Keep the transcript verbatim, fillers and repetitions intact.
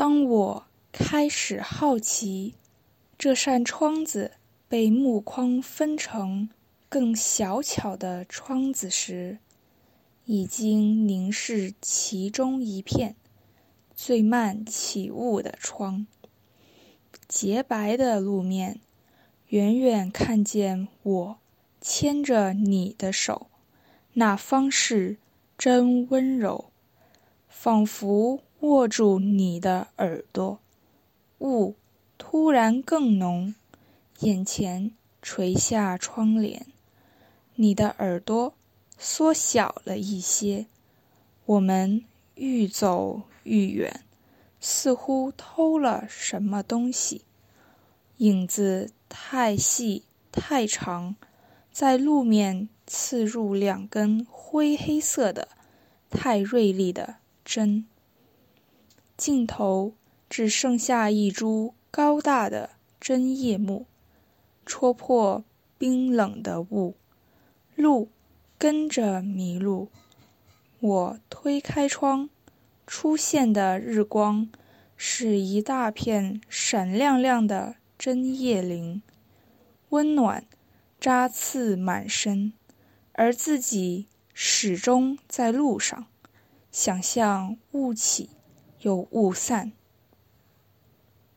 当我开始好奇这扇窗子被木框分成更小巧的窗子时，已经凝视其中一片最慢起雾的窗。洁白的路面，远远看见我牵着你的手，那方式真温柔，仿佛握住你的耳朵。雾突然更浓，眼前垂下窗帘，你的耳朵缩小了一些，我们愈走愈远，似乎偷了什么东西。影子太细太长，在路面刺入两根灰黑色的太锐利的针，尽头只剩下一株高大的针叶木，戳破冰冷的雾，路跟着迷路。我推开窗，出现的日光是一大片闪亮亮的针叶林，温暖扎刺满身，而自己始终在路上，想象雾起又雾散。